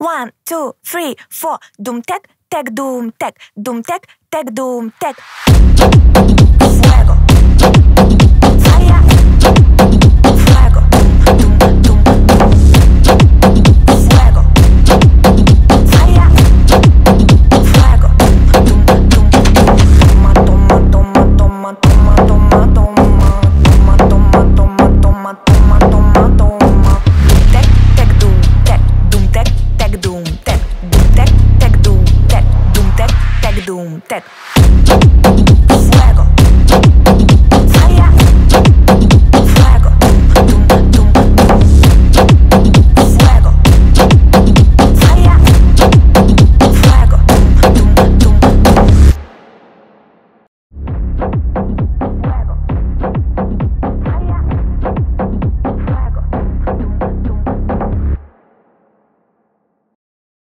1, 2, 3, 4. Doom tech, tech, doom tech, doom tech, tech, doom tech. Fuego. Fire. Fuego. Doom, doom, doom. Fuego. Fire. Fuego. Doom, doom, doom. Toma, toma, toma, toma, toma, toma, toma, toma, toma, toma, toma, toma, toma. Tech, tech, doom tech, doom tech, tech, doom tech, doom tech, tech, doom tech, doom tech, tech, doom tech.